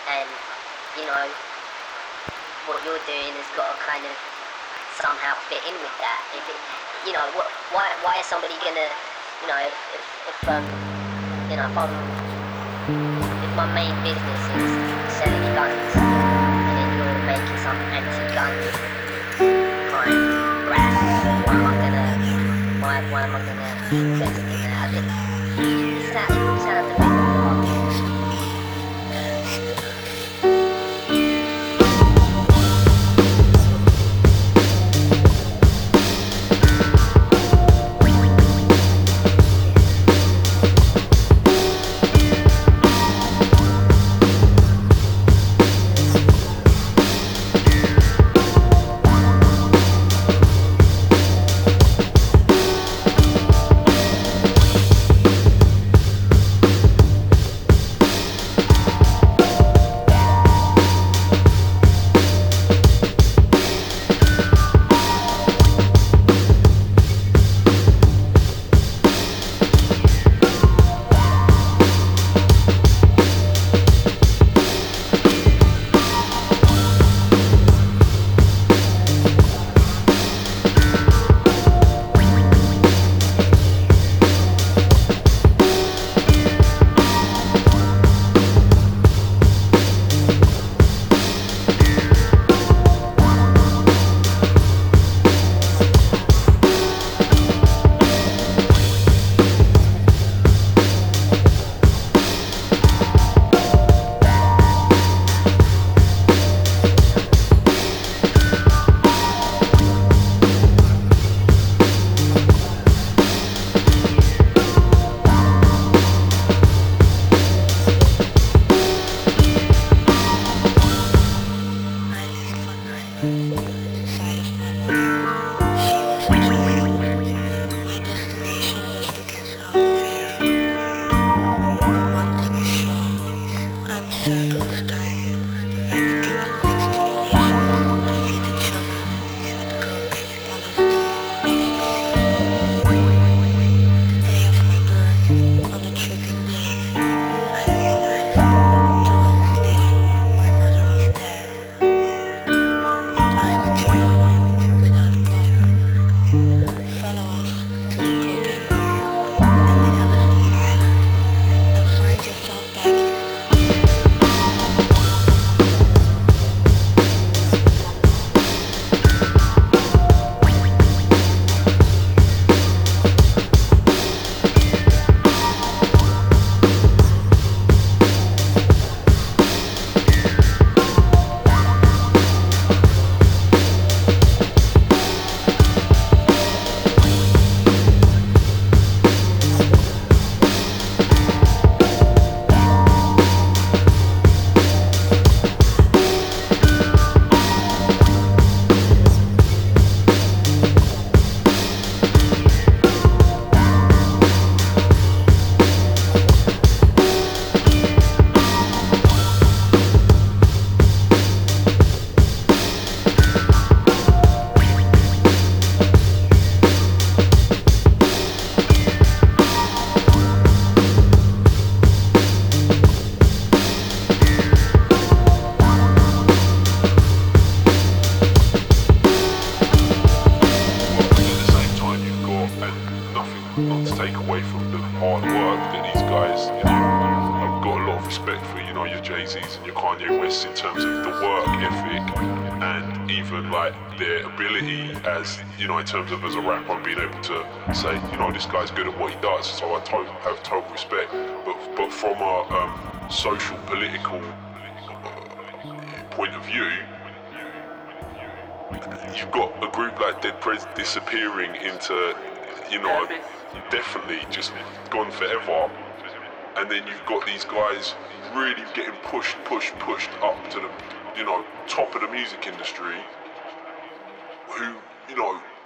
and you know what you're doing has got to kind of somehow fit in with that. If it, you know, why is somebody gonna, you know, if you know, if my main business is selling guns, and then you're making some anti-gun kind of rap, why am I gonna invest in that? It sounds a bit obvious. Not to take away from the hard work that these guys, I've got a lot of respect for, your Jay-Z's and your Kanye Wests in terms of the work ethic and even like their ability as, in terms of as a rapper being able to say, this guy's good at what he does, so I have total respect. But from a social, political point of view, you've got a group like Dead Prez disappearing into, definitely just gone forever. And then you've got these guys really getting pushed up to the, top of the music industry who,